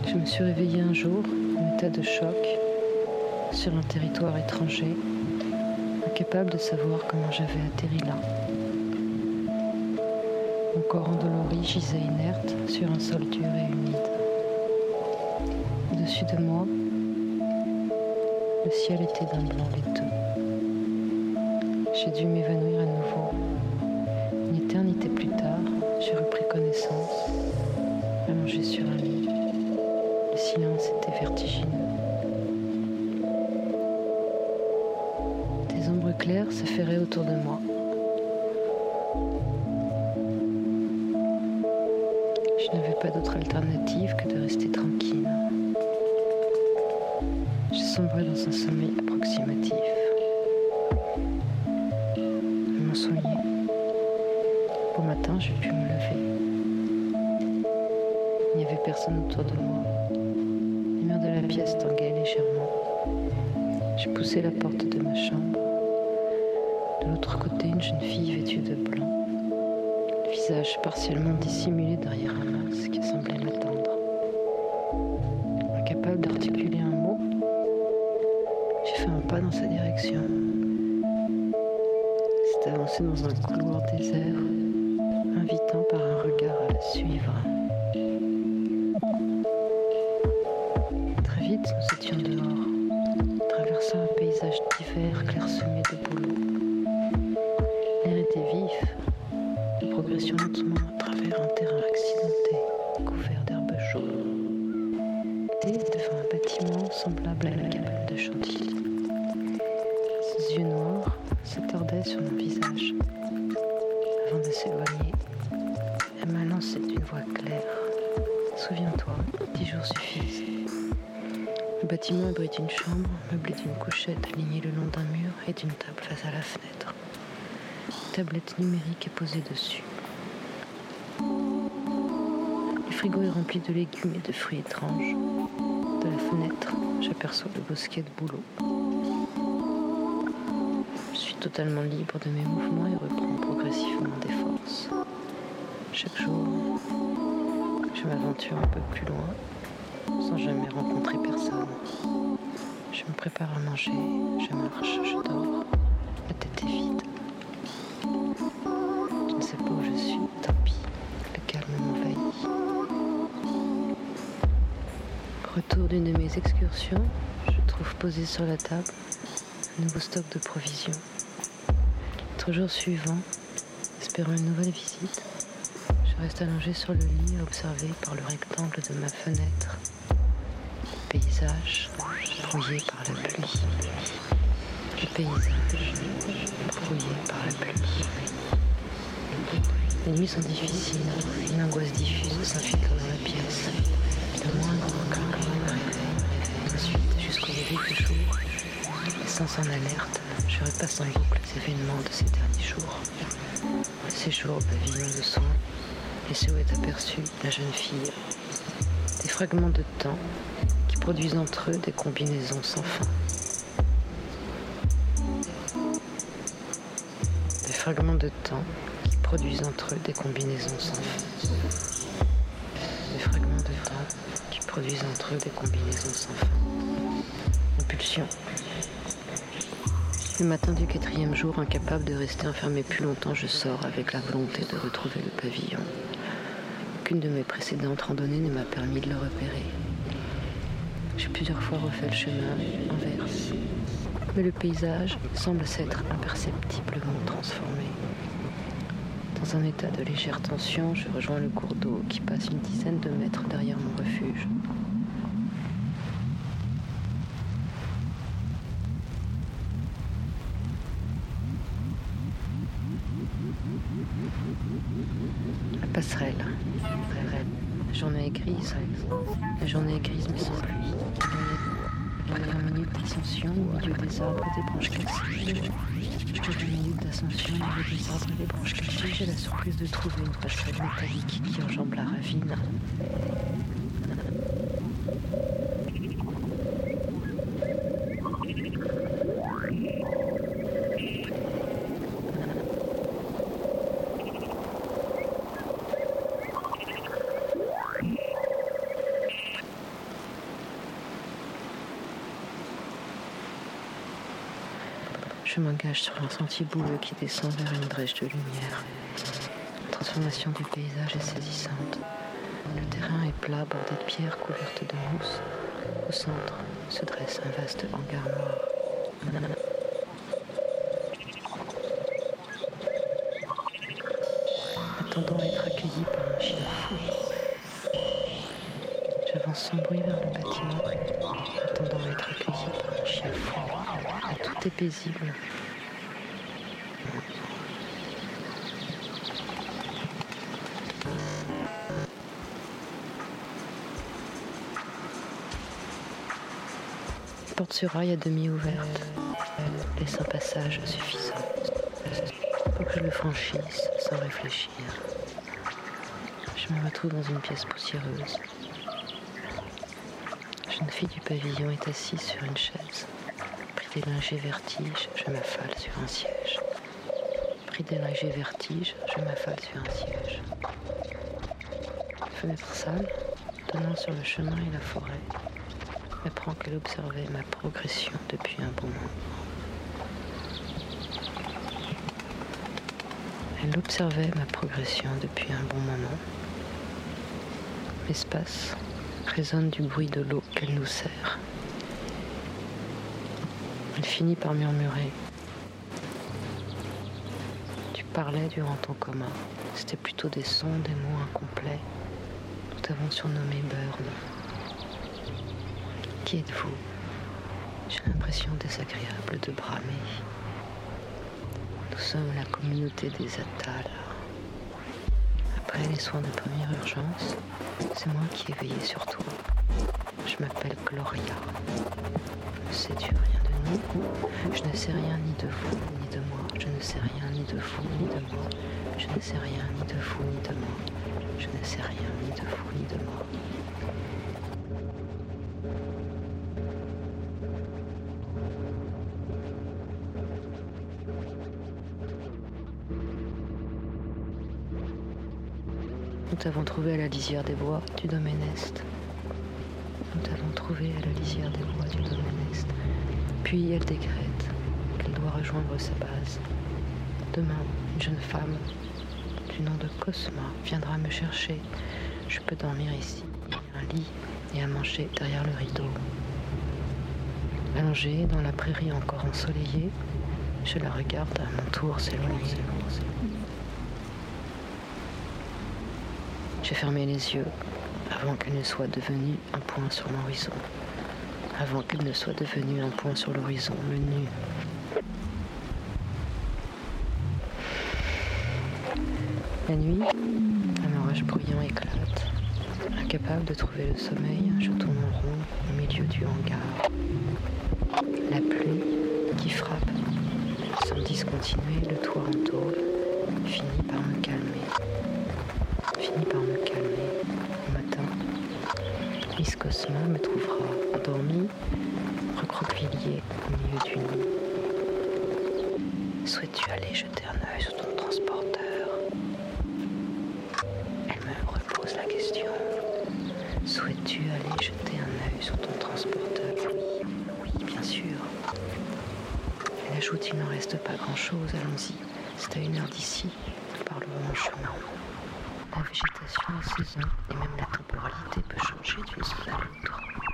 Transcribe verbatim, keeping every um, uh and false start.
Je me suis réveillée un jour, en état de choc, sur un territoire étranger, incapable de savoir comment j'avais atterri là. Mon corps endolori gisait inerte sur un sol dur et humide. Au-dessus de moi, le ciel était d'un blanc laiteux. J'ai dû m'évanouir à nouveau. Une éternité plus tard, j'ai repris connaissance, allongé sur un lit. Le silence était vertigineux. Des ombres claires s'affairaient autour de moi. Je n'avais pas d'autre alternative que de rester tranquille. J'ai sombré dans un sommeil approximatif. Je m'en soignais. Au matin, j'ai pu me lever. Il n'y avait personne autour de moi. Les murs de la pièce tanguaient légèrement. J'ai poussé la porte de ma chambre. De l'autre côté, une jeune fille vêtue de blanc, le visage partiellement dissimulé derrière un masque, semblait m'attendre. Incapable d'articuler un mot, j'ai fait un pas dans sa direction. C'est avancé dans un couloir désert, invitant par un regard à la suivre. Très vite, nous étions dehors, traversant un paysage d'hiver clairsemé de bouleaux. L'air était vif, nous progressions lentement à travers un terrain accidenté, couvert d'herbes jaunes. Et devant un bâtiment semblable à une cabane de chantier. Ses yeux noirs s'attardaient sur mon visage. Avant de s'éloigner, elle m'a lancé d'une voix claire. Souviens-toi, dix jours suffisent. Le bâtiment abrite une chambre, meublée d'une couchette alignée le long d'un mur et d'une table face à la fenêtre. Une tablette numérique est posée dessus. Le frigo est rempli de légumes et de fruits étranges. De la fenêtre, j'aperçois le bosquet de bouleaux. Je suis totalement libre de mes mouvements et reprends progressivement des forces. Chaque jour, je m'aventure un peu plus loin, sans jamais rencontrer personne. Je me prépare à manger, je marche, je dors, la tête est vide. Je ne sais pas où je suis, tant pis, le calme m'envahit. Retour d'une de mes excursions, je trouve posé sur la table un nouveau stock de provisions. L'autre jour suivant, espérant une nouvelle visite, je reste allongé sur le lit à observer par le rectangle de ma fenêtre le paysage brouillé par la pluie. Le paysage brouillé par la pluie. Les nuits sont difficiles, une angoisse diffuse s'infiltre dans la pièce. Le moindre craquement me réveille. Ensuite, jusqu'au lever du jour, et sans en alerte, je repasse en boucle les événements de ces derniers jours. Le séjour au pavillon de soins, et ce où est aperçue la jeune fille. Des fragments de temps qui produisent entre eux des combinaisons sans fin. Des fragments de temps qui produisent entre eux des combinaisons sans fin. Des fragments de temps qui produisent entre eux des combinaisons sans fin. Impulsion. Le matin du quatrième jour, incapable de rester enfermé plus longtemps, je sors avec la volonté de retrouver le pavillon. Aucune de mes précédentes randonnées ne m'a permis de le repérer. J'ai plusieurs fois refait le chemin inverse, mais le paysage semble s'être imperceptiblement transformé. Dans un état de légère tension, je rejoins le cours d'eau qui passe une dizaine de mètres derrière mon refuge. La passerelle. La journée est grise. La journée est grise mais sans pluie. La dernière minute d'ascension au milieu des arbres et des branches cassées. La dernière minute d'ascension au milieu des arbres et des branches cassées. J'ai la surprise de trouver une passerelle métallique qui enjambe la ravine. Je m'engage sur un sentier boueux qui descend vers une brèche de lumière. La transformation du paysage est saisissante. Le terrain est plat, bordé de pierres couvertes de mousse. Au centre se dresse un vaste hangar noir. Attendant à être accueilli par un chien fou. J'avance sans bruit vers le bâtiment, attendant à être accueilli par un chien fou. Et tout est paisible. Porte sur rail à demi ouverte, laisse un passage suffisant pour que je le franchisse sans réfléchir. Je me retrouve dans une pièce poussiéreuse. La jeune fille du pavillon est assise sur une chaise. Pris d'un léger vertige, je m'affale sur un siège. Pris d'un léger vertige, je m'affale sur un siège. Fenêtre sale, donnant sur le chemin et la forêt. M'apprend qu'elle observait ma progression depuis un bon moment. Elle observait ma progression depuis un bon moment. L'espace résonne du bruit de l'eau qu'elle nous sert. Elle finit par murmurer. Tu parlais durant ton coma. C'était plutôt des sons, des mots incomplets. Nous t'avons surnommé Bird. Qui êtes-vous? J'ai l'impression désagréable de bramer. Nous sommes la communauté des Atals. Après les soins de première urgence, c'est moi qui ai veillé sur toi. Je m'appelle Gloria. Sais-tu rien de nous? Je ne sais rien ni de vous, ni de moi. Je ne sais rien ni de vous, ni de moi. Je ne sais rien ni de vous, ni de moi. Je ne sais rien ni de vous, ni de moi. Nous t'avons trouvé à la lisière des bois du domaine Est. Nous t'avons trouvé à la lisière des bois du domaine Est. Puis elle décrète qu'elle doit rejoindre sa base. Demain, une jeune femme du nom de Cosma viendra me chercher. Je peux dormir ici, un lit et à manger derrière le rideau. Allongée dans la prairie encore ensoleillée, je la regarde à mon tour s'éloigner. J'ai fermé les yeux avant qu'elle ne soit devenue un point sur l'horizon. Avant qu'elle ne soit devenue un point sur l'horizon, le nu. La nuit, un orage bruyant éclate. Incapable de trouver le sommeil, je tourne en rond au milieu du hangar. La pluie qui frappe sans discontinuer le toit en tôle finit par me calmer. Finit par me calmer. Au matin, Miss Cosma me trouvera endormie, recroquevillée au milieu du lit. Souhaites-tu aller jeter un œil sur ton transporteur? Elle me repose la question. Souhaites-tu aller jeter un œil sur ton transporteur? Oui, oui, bien sûr. Elle ajoute, il n'en reste pas grand-chose, allons-y. C'est à une heure d'ici, nous parlerons en chemin. La végétation, la saison et même la temporalité peut changer d'une zone à l'autre.